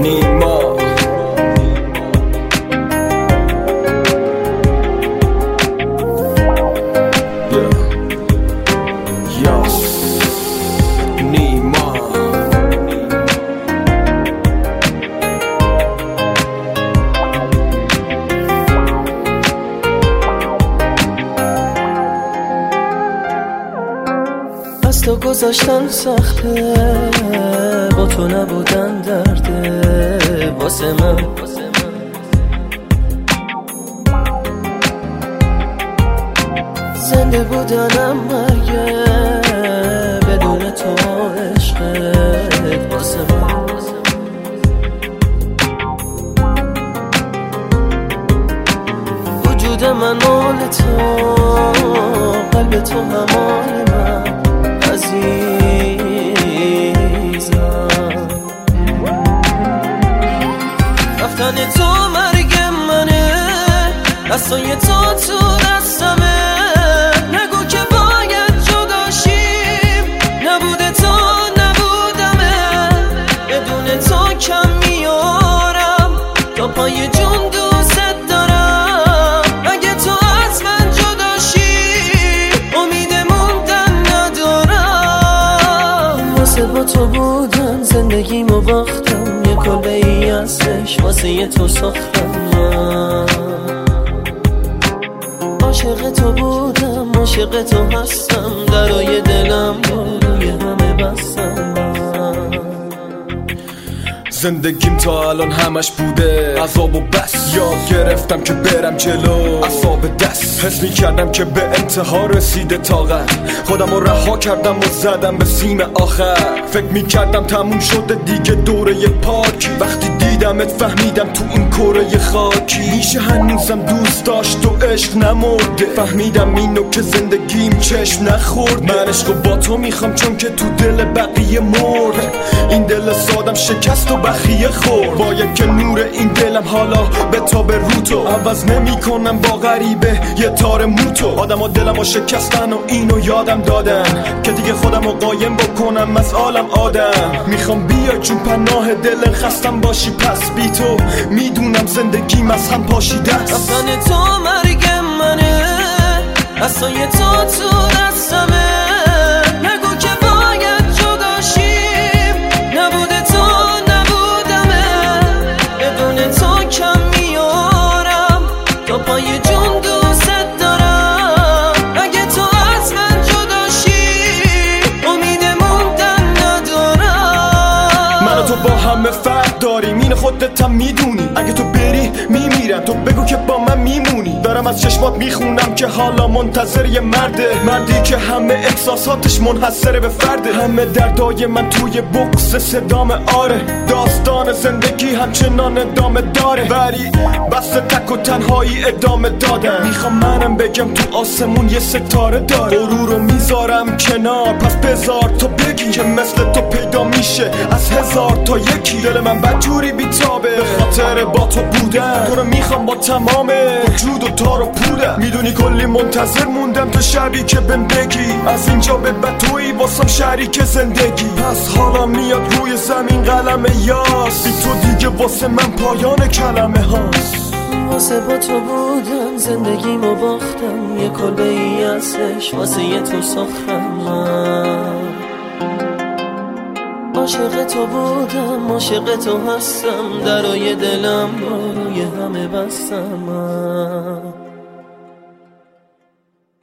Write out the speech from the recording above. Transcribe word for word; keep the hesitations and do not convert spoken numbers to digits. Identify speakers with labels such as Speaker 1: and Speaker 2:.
Speaker 1: نیما
Speaker 2: از تو گذاشتن سخته، با تو نبودن درده واسه من. زنده بودنم مرگه بدون تو، عشقت واسه من. وجود من مال تو، قلب تو همال من عزیزم. رفتن تو مرگ منه، دستای تو تو دستمه. نگو که باید جداشیم، نبوده تو نبودمه. بدون تو کم میارم، تا پای جون دوست دارم. اگه تو از من جداشی، امید موندن ندارم. واسه با تو بودن زندگیمو باختم، یه کلبه ای ازش واسه یه تو ساختم. من عاشق تو بودم، عاشق تو هستم. درای دلم روی همه بستم.
Speaker 1: زندگیم تا الان همش بوده عذاب و بس. یاد گرفتم که برم جلو، اعصاب دست. حس میکردم که به انتها رسیده طاقت. خودم رو رها کردم و زدم به سیم آخر. فکر میکردم تموم شده دیگه دوره پاکی. وقتی دیدمت فهمیدم تو این کره خاکی میشه هنوزم دوست داشت و عشق نمرده. فهمیدم اینو که زندگیم چشم نخورد. من عشقو با تو میخوام چون که تو دل بقیه مرد. این دل سادم شکست و بخیه خورد. باید که نور این دلم حالا به تا به رو تو. عوض نمی کنم با غریبه یه تار موتو. آدم و دلم و شکستن و اینو یادم دادن که دیگه خودم رو قایم بکنم از عالم آدم. میخوام بیا چون پناه دل خستم باشی. پس بی تو میدونم زندگیم از هم پاشیده است.
Speaker 2: رفتن تو مرگ منه، دستای تو تو دستمه. نگو که باید جداشیم، نبوده تو نبودمه. بدون تو کم میارم، تا پای جون دوست دارم. اگه تو از من جداشی، امید موندن ندارم.
Speaker 1: من و تو با همه فرق داریم، این خودت هم میدونی. اگه تو بری میمیرم، تو بگو که با من میمونی. دارم از چشمات میخونم که حالا منتظر یه مرده. مردی که همه احساساتش منحصره به فرده. همه دردای من توی بکس صدام آره. داستان زندگی همچنان ادامه داره، ولی بس تک و تنهایی ادامه دادن. میخوام منم بگم تو آسمون یه ستاره داره. غرور رو میذارم کنار، پس بذار تو بگی که مثل تو پیدا میشه از هزار تا یکی. دل من بدجوری بیتابه به خاطر با تو بودن. تو رو میخوام با تمام وجود و تار و پودم. میدونی کلی منتظر موندم تو شبی که بهم بگی از اینجا به بعد تویی واسم شریک زندگی. پس حالا میاد روی زمین قلم یاس. بی تو دیگه واسه من پایان کلمه هاست.
Speaker 2: واسه با تو بودن زندگیمو باختم، یه کلبه ای ازش واسه یه تو ساختم. من عاشق تو بودم، عاشق تو هستم. درای دلم روی همه بستم. من